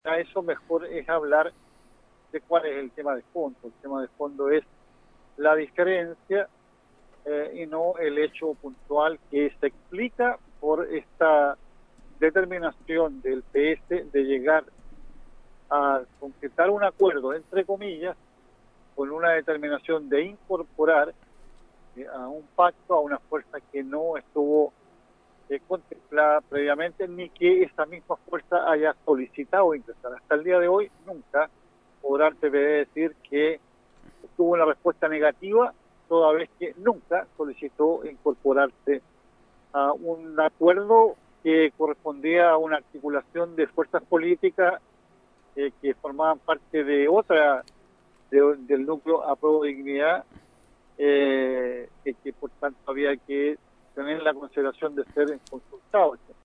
a eso mejor es hablar de cuál es el tema de fondo. El tema de fondo es la diferencia y no el hecho puntual que se explica por esta determinación del PS de llegar a concretar un acuerdo, entre comillas, con una determinación de incorporar a un pacto, a una fuerza que no estuvo contemplada previamente, ni que esa misma fuerza haya solicitado ingresar. Hasta el día de hoy nunca podrá el PPD decir que tuvo una respuesta negativa, toda vez que nunca solicitó incorporarse a un acuerdo que correspondía a una articulación de fuerzas políticas que formaban parte de otra, del núcleo Apruebo Dignidad, que por tanto había que tener la consideración de ser consultados.